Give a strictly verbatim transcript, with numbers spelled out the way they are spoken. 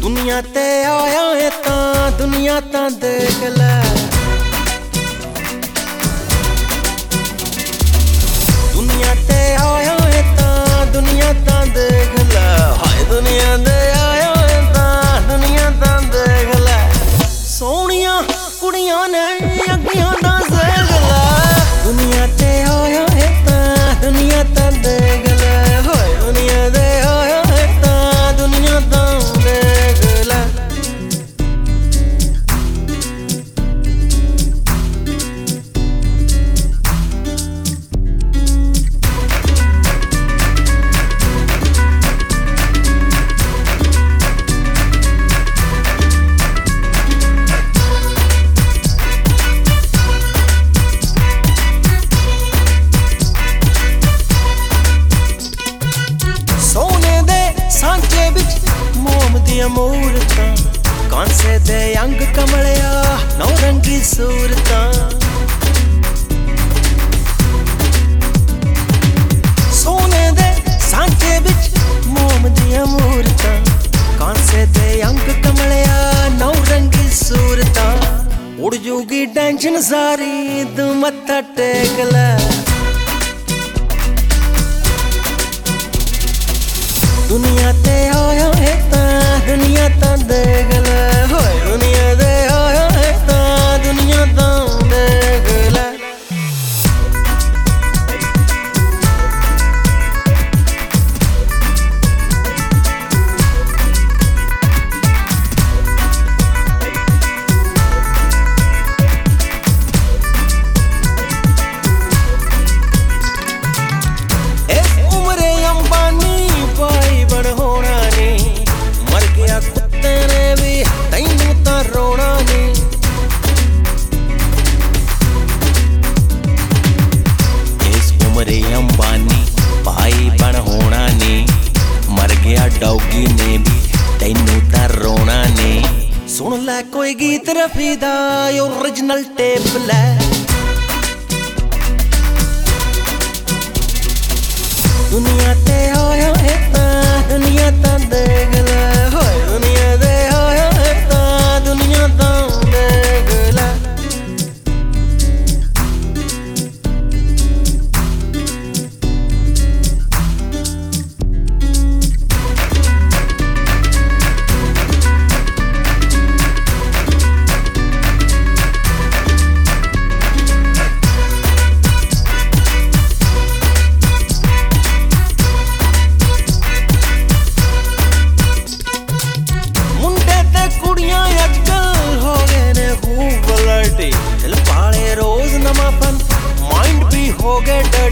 दुनिया ते आया है तां दुनिया तां देख लै दुनिया ते आया है तां दुनिया तां देख लै हाय दुनिया ते आया है तां दुनिया तां देख लै सोहणियां कुड़ियां ने अग्गियां तां देख लै दुनिया ते आया है तां दुनिया तां देख लै हाय दुनिया ते आया है तां दुनिया तां देख लै मूरतां कांसे दे अंग कमलिया नौ रंगी सूरतां सोने दे सांचे बिच मोम दियां मूरतां कांसे दे अंग कमलिया नौ रंगी सूरतां उड़ जूगी टेंशन सारी तू मत्था टेक लै दुनिया ते आया है तां दुनिया तां देख लै होए दुनिया ते आया है तां दुनिया तां देख लै डॉगी ने भी तैनू तां रोना ने सुन लै कोई गीत रफी दा ओरिजिनल टेप लै दुनिया ते आया है तां दुनिया तां देख लै होए दुनिया ते आया है तां दुनिया तां देख लै हो गए